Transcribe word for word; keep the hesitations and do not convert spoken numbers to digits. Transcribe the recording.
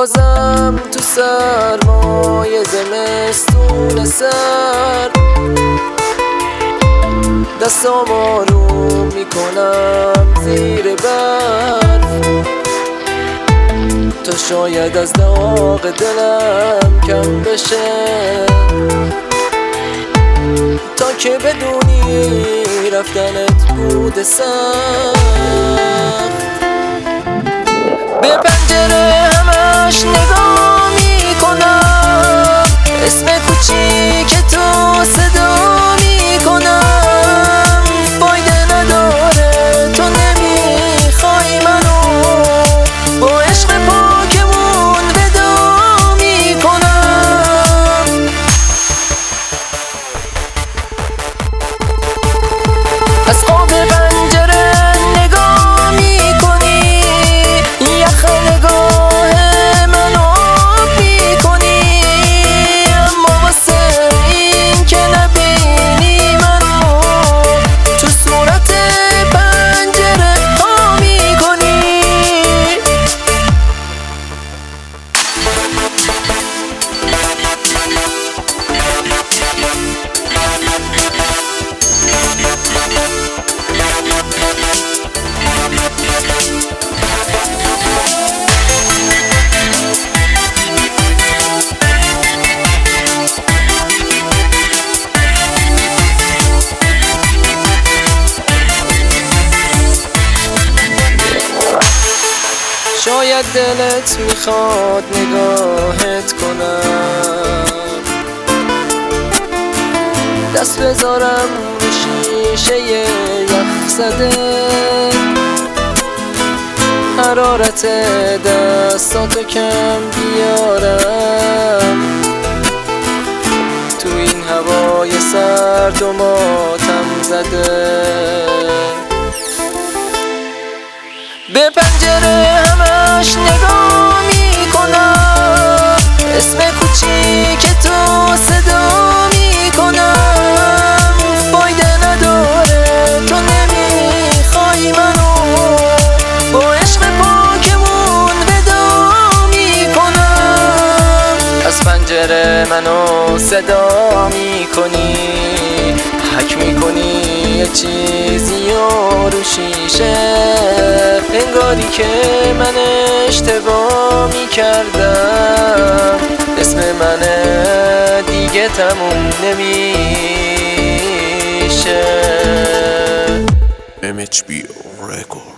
بازم تو سرمای زمستون سرد دستام آروم میکنم زیر برف تا شاید از داغ دلم کم بشه، تا که بدونی رفتنت بود سخت. به پنجره همش نگاه میکنم، اسم کوچیک تو صدا میکنم. فایده نداره تو نمیخوای منو، با عشق پاکمون ودا میکنم. از خواب پنجره نگاه میکنی، یخ نگاه من آب میکنی، اما واسه این که نبینی منو تو صورت پنجره ها میکنی. شاید دلت میخواد نگاهت کنم، دست بذارم رو شیشه یخ زده، حرارت دستاتو کم بیارم تو این هوای سرد و ماتم زده. به پنجره همش نگاه میکنم، اسم کوچیک تو صدا میکنم. فایده نداره تو نمیخوای منو، با عشق پاکمون ودا میکنم. از پنجره منو صدا میکنی، حک میکنی یه چیزی رو شیشه، انگاری که من اشتباه میکردم. اسم من دیگه تموم نمیشه. ام اچ بی او Record.